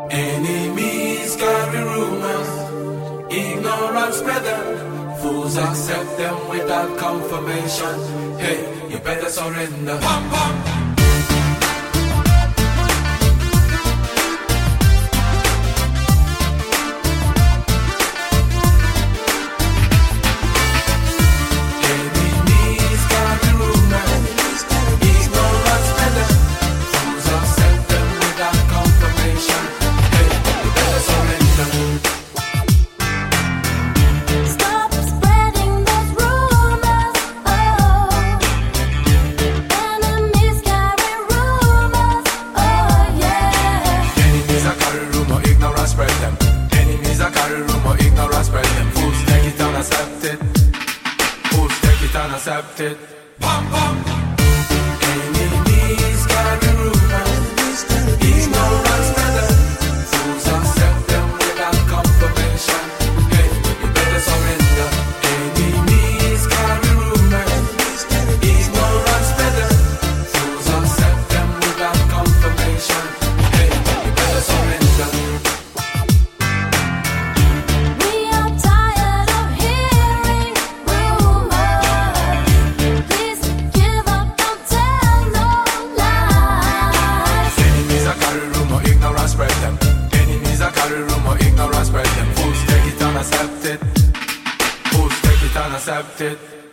Enemies carry rumors, ignorance spread them. Fools accept them without confirmation. Hey, you better surrender. Pam, pam. Accept it. Pam, pam. Enemies carry rumors, ignorance spread them. Fools accept them without confirmation. Hey, you better surrender. Enemies carry rumors, ignorance spread them. Fools accept them without confirmation. Hey, you better surrender. Ignorance spread them. Fools take it and accept it. Fools take it and accept it.